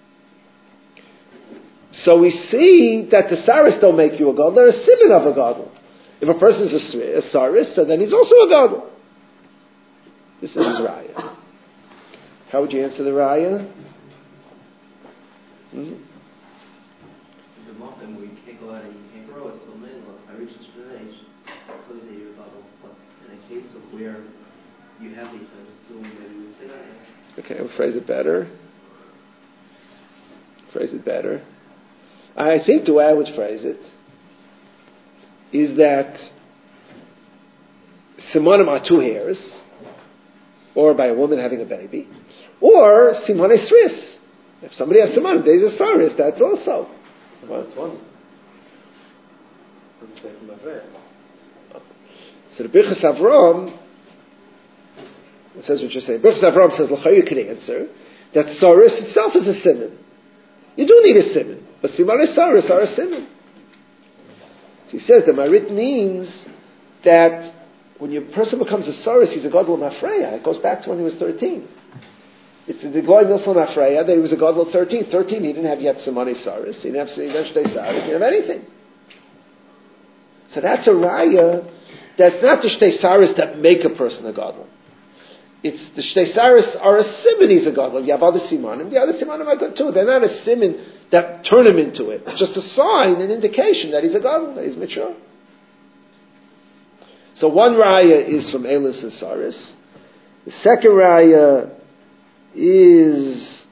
So we see that the Saris don't make you a Gadol, they're a simon of a Gadol. If a person is a, a Saris, so then he's also a Gadol. This is his raya. How would you answer the raya? Mm-hmm. The muffin where you can't go out and you can't grow, it's still made. I reach a certain age, so you say you're a Gadol. But in a case of where you have these things, doing maybe you would say that. Okay, I'll phrase it better. Phrase it better. I think the way I would phrase it is that Simonim are two hairs, or by a woman having a baby, or Simone Sris. If somebody has Simonim, there's a Saris, that's also. Well, that's one. Doesn't say from my friend. So the Birchas Avram, it says what you're saying. Birchas Avram says, L'chai, you can answer that Saris itself is a Simon. You do need a Simon, but Simone Saris are a Simon. So he says the Marit means that when a person becomes a Saris, he's a Gadol Mafreya. It goes back to when he was thirteen. It's the Goy Milfon Mafreya that he was a Gadol thirteen. thirteen, he didn't have yet Simone Saris. He didn't have Shtei Saris. He didn't have anything. So that's a Raya. That's not the Shtei Saris that make a person a Gadol. It's the Shtei Saris are a Simon, he's a Gadol. You have other Simonim. The other Simonim are good too. They're not a Simon that turn him into it. It's just a sign, an indication that he's a Gadol, that he's mature. So one Raya is from Elis and Saris. The second Raya is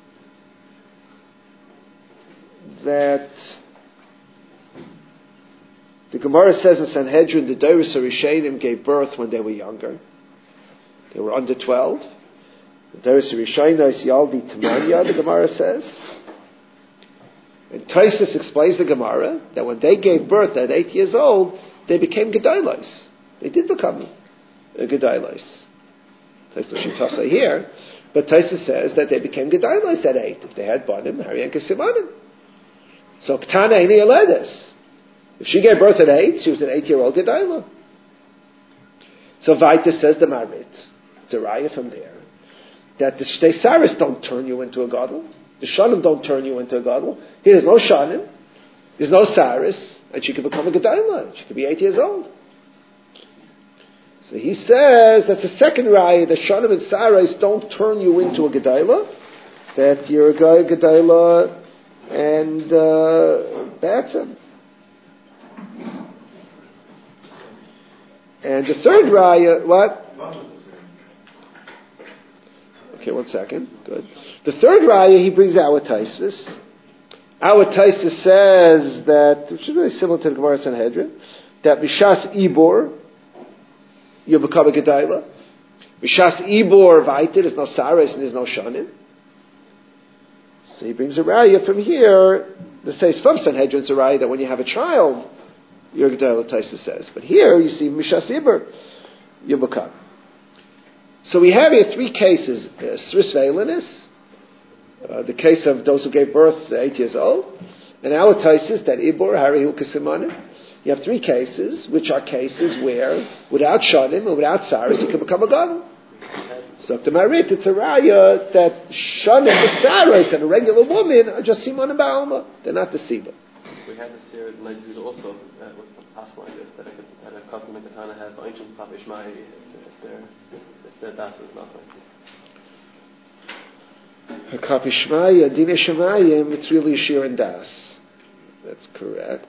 that the Gemara says in Sanhedrin, the Doros HaRishonim gave birth when they were younger. They were under twelve. The Doros HaRishonim is Yaldi Tamanya, the Gemara says. And Tosfos explains the Gemara that when they gave birth at eight years old, they became Gedolos. They did become uh, Gedolos. Tosfos Shitasa here, but Tosfos says that they became Gedolos at eight. If they had Banim, Hari and Kesimanim. So Ktana Eini Aledes. If she gave birth at eight, she was an eight-year-old Gedolah. So Vaita says the Marit, it's a raya from there, that the Shtei Saris don't turn you into a Gadol. The Shanim don't turn you into a Gadol. Here there's no Shanim, there's no Saris, and she could become a Gedolah. She could be eight years old. So he says that's the second raya, that Shanim and Saris don't turn you into a Gedolah, that you're a guy Gedolah and uh, Batson. And the third raya, what? Okay, one second. Good. The third raya, he brings our Tosfos. Our Tosfos says that, which is very similar to the Gemara Sanhedrin, that Mishas Ibor, you become a Gedolah. Mishas Ibor Vaita, there's no Saris and there's no Shanim. So he brings a raya from here that says from Sanhedrin, it's a raya that when you have a child, you're a Gedolah, Tosfos says. But here you see Mishas Ibor, you become. So we have here three cases: uh, Sris Veilinus, uh, the case of those who gave birth at eight years old, and our Tosfos that Ibor Hari Ukasimanim. You have three cases, which are cases where, without Shanim and without Saris, you can become a Gadol. So the Marit, it's a raya that Shanim Besaros and a regular woman are just Simon and Ba'alma. They're not the Siba. We had this here in Nigeria also, uh, was passed like this, that a, that a cousin in Katana has ancient Pap Ishmael if their, if their das is nothing. Her Kap Ishmael, Dina Shemayim, it's really Shir and Das. That's correct.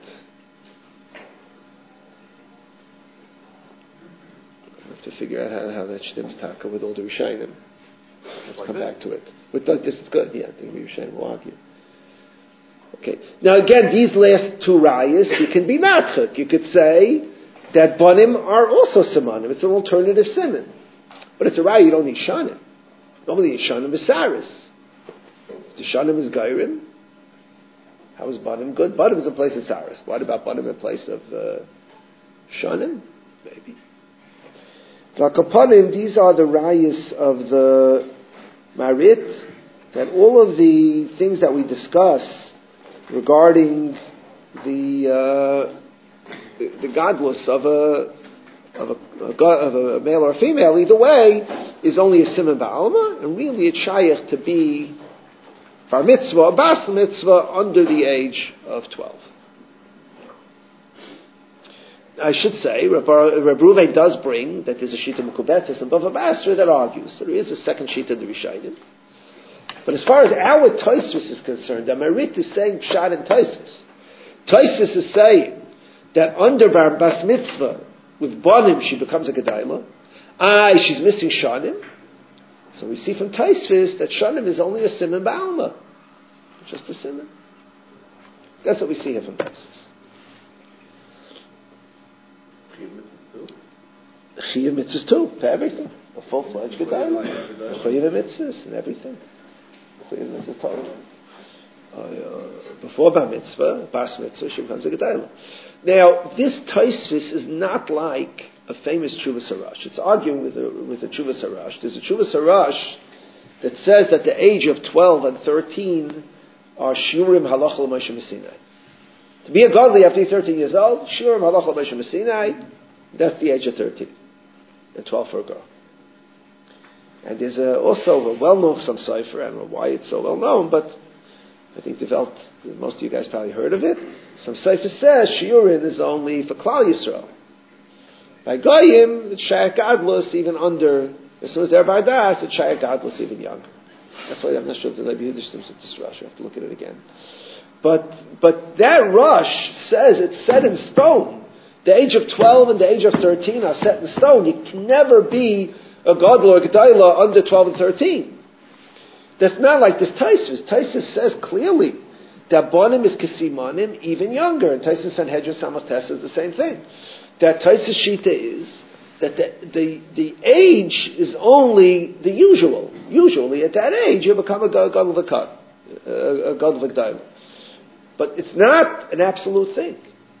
I have to figure out how, how that shtims taka with all the Rishayim. Let's like come this? back to it. With the, this is good, yeah, I think Rishayim will argue. Okay. Now again, these last two rayas, you can be matchik. You could say that banim are also simanim. It's an alternative siman. But it's a raya, you don't need shanim. Normally you need shanim besaris. If the shanim is gairin, how is banim good? Banim is in place of saris. What about banim in place of uh, shanim? Maybe. Lakapanim, these are the rayas of the Marit, that all of the things that we discuss regarding the uh, the, the godless of a of a, a of a male or a female, either way, is only a siman ba'alma, and really it's shaykh to be bar mitzvah or bas mitzvah under the age of twelve. I should say, Reb Ruve does bring that there's a shita mekubetzes and Bava Basra that argues. So there is a second shita in the Rishayim. But as far as our Tosfos is concerned, the Marit is saying Pshat and Tosfos. Tosfos is saying that under bar bas mitzvah with banim she becomes a gedayla. Ah, she's missing shanim. So we see from Tosfos that shanim is only a siman ba'alma, just a siman. That's what we see here from Tosfos. Chiyuv mitzvahs too, for everything. A full-fledged gedayla. Chiyuv mitzvahs and everything. Chiyuv mitzvahs totally. Uh, before bar mitzvah, bas mitzvah, she becomes a gedayla. Now, this Tosfos is not like a famous Tshuvas Harash. It's arguing with a, with a Tshuvas Harash. There's a Tshuvas Harash that says that the age of twelve and thirteen are shiurim halacha l'Moshe Messinai. To be a godly after thirteen years old, shiurim halacha l'Moshe Messinai, that's the age of thirteen. And twelve for a girl. And there's a, also a well-known some cipher, I don't know why it's so well-known, but I think developed, most of you guys probably heard of it. Some cipher says shiurin is only for Klal Yisrael. By Goyim, it's Shayach Gadlus even under, as soon as they're Bardas, it's Shayach Gadlus even younger. That's why I'm not sure if the Levi Yiddish Sims it's Rush, I have to look at it again. But, but that Rush says it's set in stone. The age of twelve and the age of thirteen are set in stone. You can never be a Gadol or a Gedayla under twelve and thirteen. That's not like this Tosfos. Tosfos says clearly that Bonim is Kesimanim even younger. And Tosfos Sanhedrin Samach Tes is the same thing. That Tosfos Shita is that the, the, the age is only the usual. Usually at that age you become a Gadol V'Kat, a Gadol V'Gedayla. But it's not an absolute thing.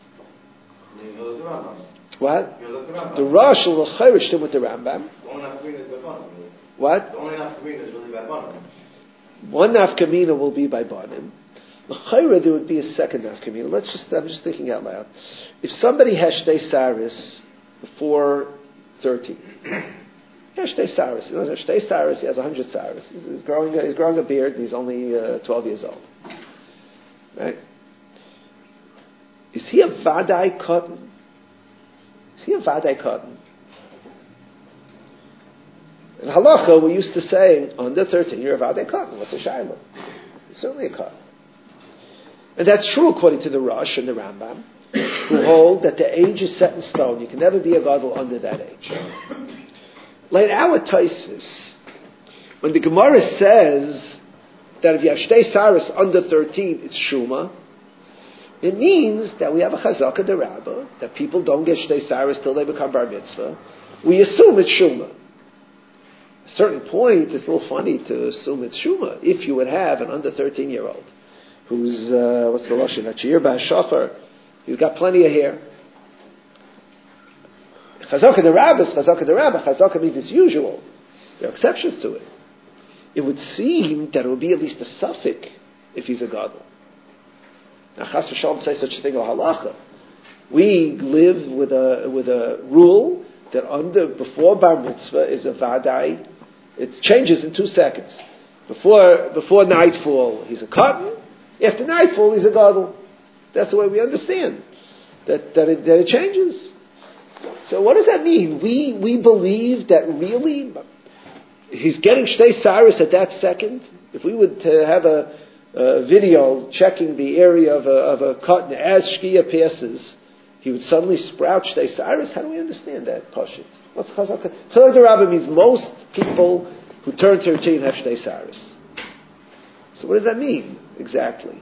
What? The Rosh will chayrish him with the Rambam. What? One nafkamina will be by Banim. L'chayra there would be a second nafkamina. Let's just, I'm just thinking out loud. If somebody has shtei saris before thirteen, he has shtei saris. He has shtei saris. He has a hundred saris. He's growing, he's growing a beard. And he's only uh, twelve years old. Right? Is he a vadai cotton? Is he a vadai cotton? In halacha, we used to say, under thirteen, you're a vadai cotton. What's a shayla? It's certainly a cotton. And that's true according to the Rosh and the Rambam, who hold that the age is set in stone. You can never be a gadol under that age. Like our Tosfos, when the Gemara says that if you have shtei saris under thirteen, it's shuma, it means that we have a chazaka derabba, that people don't get shtei saris till they become bar mitzvah. We assume it's shuma. At a certain point, it's a little funny to assume it's shuma. If you would have an under thirteen year old who's, uh, what's the lashon, a chiyur ba'ashachar, he's got plenty of hair. Chazaka derabba is chazaka derabba. Chazaka means it's usual. There are exceptions to it. It would seem that it would be at least a suffix if he's a gadol. Now, chas v'shalom say such a thing, or halacha. We live with a with a rule that under before bar mitzvah is a vadai, It changes in two seconds. Before before nightfall, he's a cotton. After nightfall, he's a gadol. That's the way we understand that that it, that it changes. So what does that mean? We we believe that really he's getting shtei saris at that second. If we would uh, have a, a video checking the area of a, of a cotton as shkia passes, he would suddenly sprout shtei saris. How do we understand that? Pashut. What's chazaka? Chazak the Rabbah means most people who turn thirteen have shtei saris. So what does that mean exactly?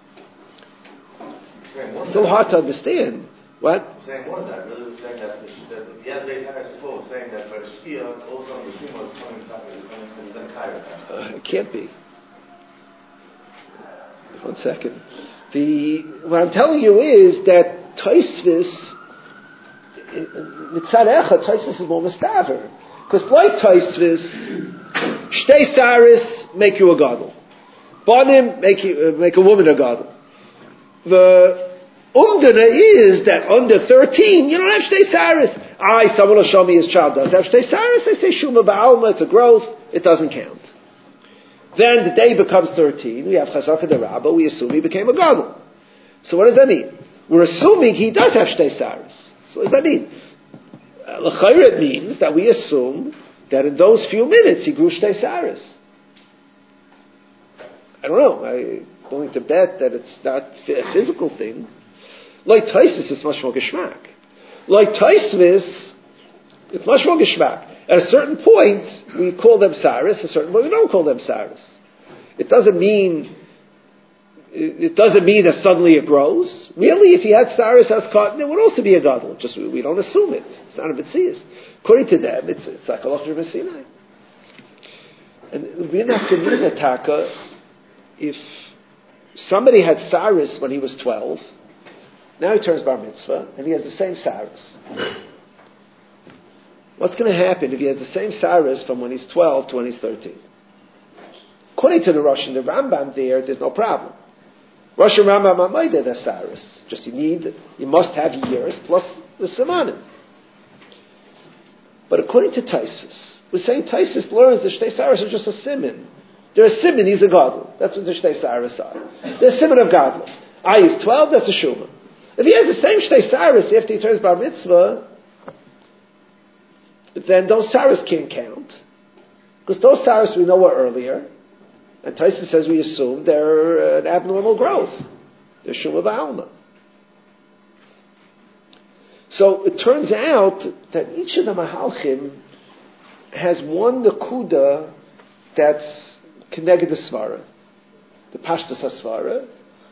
It's still hard to understand. What? Saying more than that, really was saying that, that the yes base Harris before was saying that for Shkia, also the Shima is coming something, is coming from the higher. Uh, it can't be. One second. The what I'm telling you is that Tosfos, Mitzad Echad, Tosfos is more mustaver. Because like Tosfos, Shtei Saris make you a gadol. Banim make you uh, make a woman a gadol. The Umdana is that under thirteen, you don't have Shtei Saris. I, someone will show me his child does have Shtei Saris. I say Shuma Ba'alma, it's a growth, it doesn't count. Then the day becomes thirteen, we have Chazaka the Rabbah, we assume he became a gadol. So what does that mean? We're assuming he does have Shtei Saris. So what does that mean? L'chayr, it means that we assume that in those few minutes he grew Shtei Saris. I don't know, I'm willing to bet that it's not a physical thing. Like Taisus, it's much more geschmack. Like Taisvis, it's much more geschmack. At a certain point, we call them saris. At a certain point, we don't call them saris. It doesn't mean it doesn't mean that suddenly it grows. Really, if he had saris as cotton, it would also be a gadol. Just we, we don't assume it. It's not a betzias. According to them, it's it's like a lachar b'sinai. And we're not to mean a taka if somebody had saris when he was twelve. Now he turns bar mitzvah, and he has the same saris. What's going to happen if he has the same saris from when he's twelve to when he's thirteen? According to the Rosh and the Rambam there, there's no problem. Rosh and Rambam are made the saris. Just you need, you must have years plus the semanim. But according to Taisus, we're saying Taisus learns the shtei saris are just a siman. They're a siman, he's a gadol. That's what the shtei saris are. They're a siman of gadol. Ah, he's twelve, that's a shuma. If he has the same shtei saris after he turns bar mitzvah, then those saris can't count. Because those saris we know were earlier. And Taisa says we assume they're an abnormal growth. They're shuma ba'alma. So it turns out that each of the mahalchim has one nakuda that's connected to svara. The pashtas hasvara.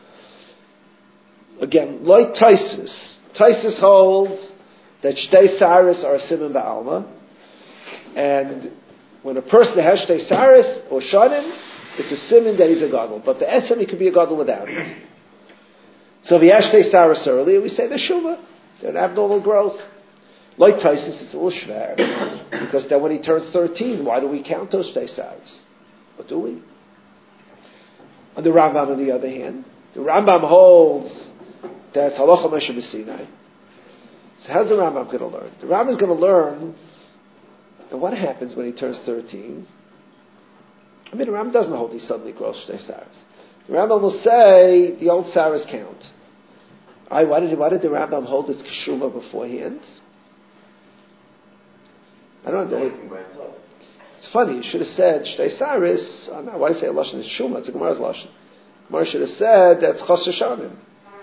Again, like Taisus. Taisus holds that shtei saris are a siman ba'alma, and when a person has shtei saris or shanim, it's a siman that he's a gadol. But the esem, he could be a gadol without it. So if he has shtei saris earlier, we say they're shuma. They're an abnormal growth. Like Taisus, it's a little shver, because then when he turns thirteen, why do we count those shtei saris? What do we? On the Rambam, on the other hand, the Rambam holds that's halacha Moshe b'Sinai. So how's the Rambam going to learn? The Rambam is going to learn that what happens when he turns thirteen. I mean, the Rambam doesn't hold he suddenly grows shtei saris. The Rambam will say the old saris count. I, why did why did the Rambam hold its keshuma beforehand? I don't know. It's funny. You should have said shtei saris. Oh, no, why say a lashon is shuma? It's a Gemara's lashon. Gemara should have said that's chasser shanim.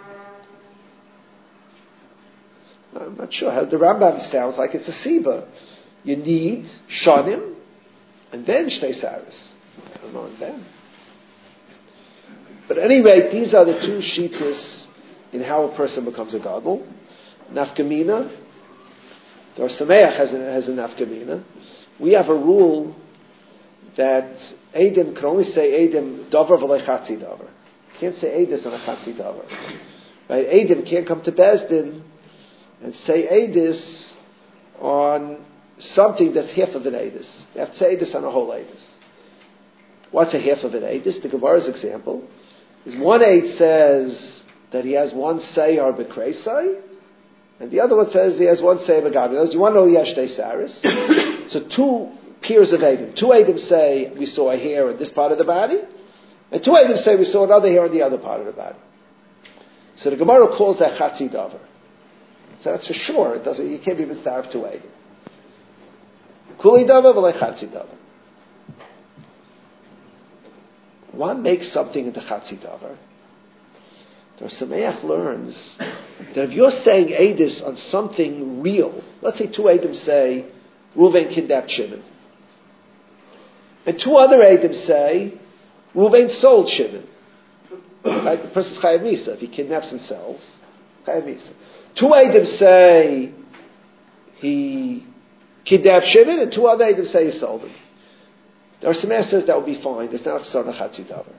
I'm not sure. How the Rambam sounds like it's a siba. You need shanim and then shtei saris. I don't know, and then. But at any rate, these are the two shitas in how a person becomes a gadol. Nafkamina. The Or Sameach has a, has a nafkamina. We have a rule that Eidim can only say Eidim davar v'lei chatzi davar. Can't say Eidus on a chatzi davar. Right? Eidim can't come to Bezdin and say Eidus on something that's half of an Eidus. They have to say Eidus on a whole Eidus. What's a half of an Eidus? The Gemara's example is one Eid says that he has one Seyar B'Kreisai, and the other one says he has one Seyar B'Gabi. You want to know he has Shtei Saris? So two pairs of Eidim. Two Eidim say we saw a hair in this part of the body, and two Eidim say we saw another hair in the other part of the body. So the Gemara calls that Chatzi Davar. So that's for sure. It doesn't. You can't be mitzaref two Eidim. Kuli Davar v'lei Chatzi Davar. One makes something into Chatzi Davar. The Sameach learns that if you're saying Eidus on something real, let's say two Eidim say Reuven kidnapped Shimon, and two other Eidim say Reuven sold Shimon. Right? The person's Chayav Misa. If he kidnaps and sells, Chayav Misa. Two Eidim say he kidnapped Shimon, and two other Eidim say he sold him. The Sameach says that would be fine. There's not a chesar Chatzi Davar.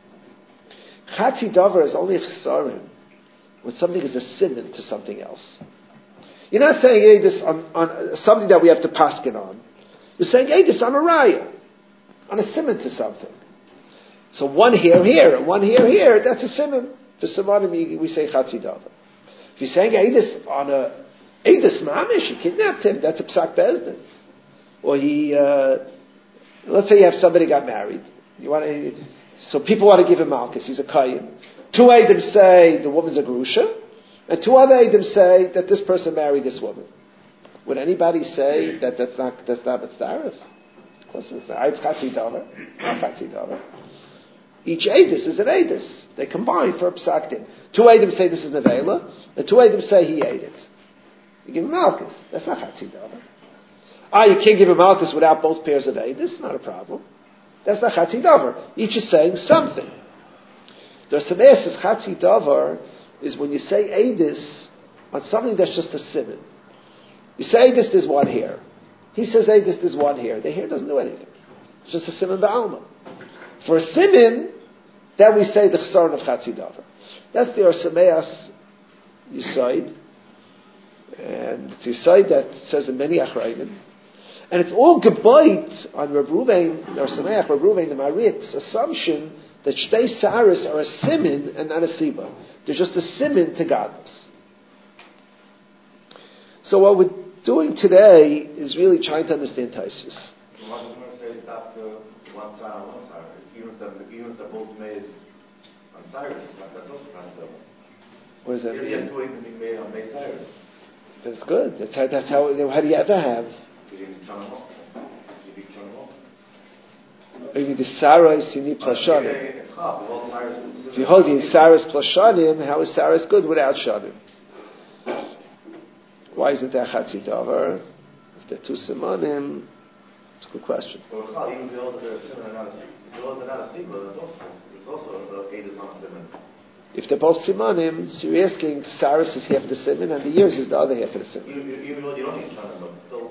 Chatzi Davar is only a chesarim when something is a simon to something else. You're not saying hey, this on, on something that we have to paskin on. You're saying hey, this on a raya, on a simon to something. So one here here and one here here, that's a simon. For simonim we say Chatzi Davar. If you're saying hey, this on a Eidus Mamish, he kidnapped him, that's a psak bezdin. Or he, uh, let's say you have somebody got married. You want to. So people want to give him malchus. He's a kayin. Two Eidim say the woman's a grusha, and two other Eidim say that this person married this woman. Would anybody say that that's not that's not mitzdaref? Of course it's not. It's Chatzi Davar, not Chatzi Davar. Each Eidus is an Eidus. They combine for a psak din. Two Eidim say this is nevela, and two Eidim say he ate it. You give him malchus. That's not Chatzi Davar. Ah, you can't give him malchus without both pairs of Eidus. Not a problem. That's not Chatzi Davar. Each is saying something. The Sameach says Chatzi Davar is when you say Eidus on something that's just a simon. You say Eidus, there's one hair. He says Eidus, there's one hair. The hair doesn't do anything. It's just a simon ba'alma. For a simon, then we say the chesar of Chatzi Davar. That's the Sameach's Yisaid. And it's Yisaid that says in many Achrayim. And it's all gebayt on Reb Ruvain, or Sameach, Reb Ruvain, the Marit's assumption that Shtei Saris are a simin and not a siba. They're just a simin to godless. So what we're doing today is really trying to understand Taisus. Well, I'm going to say that uh, one side on one side. Even if they're, even if they're both made on Cyrus, that's also kind of What does that mean? You have two even being made on May Cyrus. That's good. That's how, that's how, how do you ever have? Maybe the Saras you need Plashanim. If you hold in Saras Plashanim, how is Saras good without Shanim? Why isn't that Chatzi Davar? If they're two Simonim, it's a good question. Well, even though they're similar, not a Simba, it's also a Eidus on a Simon. If they're both Simonim, so you're asking Saras is half the Simon and the years is the other half of the Simon. Even though you don't need Shanim, but still.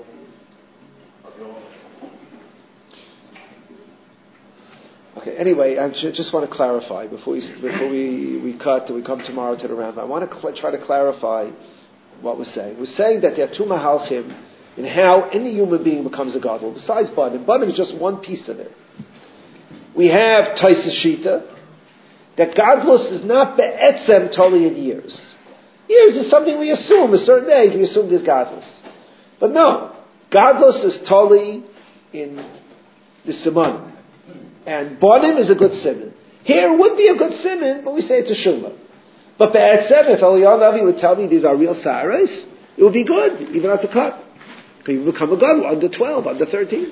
Okay. Anyway, I just want to clarify before we before we, we cut and we come tomorrow to the Rambam. I want to cl- try to clarify what we're saying. We're saying that there are two mahalchim in how any human being becomes a gadol. Besides banim, banim is just one piece of it. We have Taisus Shita that gadlus is not be'etzem totally in years. Years is something we assume a certain age. We assume there's gadlus, but no. Gadlus is totally in the Siman. And Bonim is a good Siman. Here would be a good Siman, but we say it's a Shumah. But Be'etzem, if Eliyahu Navi would tell me these are real Saras, it would be good, even at a cut. You become a Gadol under twelve, under thirteen.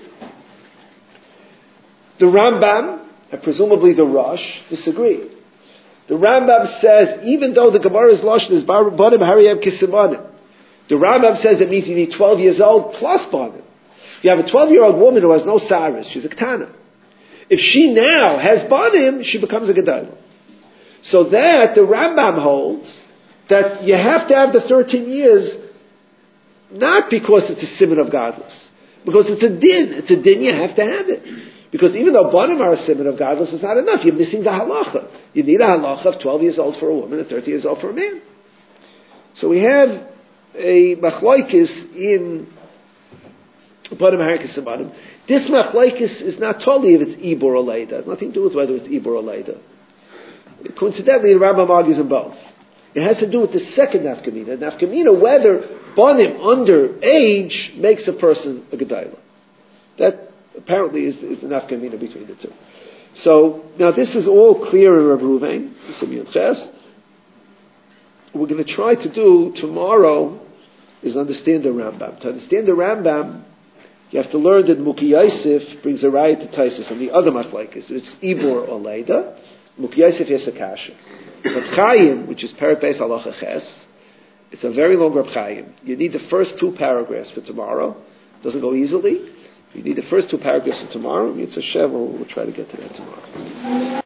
The Rambam, and presumably the Rosh, disagree. The Rambam says, even though the Gemara's Lashon is Bonim Hariyem Kisimanim, the Rambam says it means you need twelve years old plus Bonim. You have a twelve-year-old woman who has no Saras. She's a Ketana. If she now has Bonim, she becomes a Gedailah. So that the Rambam holds that you have to have the thirteen years not because it's a simon of godless, because it's a din. It's a din, you have to have it. Because even though Bonim are a simon of godless, it's not enough. You're missing the halacha. You need a halacha of twelve years old for a woman and thirty years old for a man. So we have a machloikis in Bonim Harakas and Bonim. This machloikis is not totally if it's Ibor or Leida. It has nothing to do with whether it's Ibor or Leida. Coincidentally, the Rambam argues in both. It has to do with the second nafkamina. Nafkamina, whether Bonim under age makes a person a Gedailah. That apparently is, is the nafkamina between the two. So now this is all clear in Rav Ruvain. What we're going to try to do tomorrow is understand the Rambam. To understand the Rambam, you have to learn that Muki Yosef brings a riot to Taisus and the other machlokes. It's Ibor or Leida. Muki Yosef has a kasha. Reb Chaim, which is Perek Beis Halacha Ches, it's a very long Reb Chaim. You need the first two paragraphs for tomorrow. It doesn't go easily. You need the first two paragraphs for tomorrow. It's a Shev. We'll try to get to that tomorrow.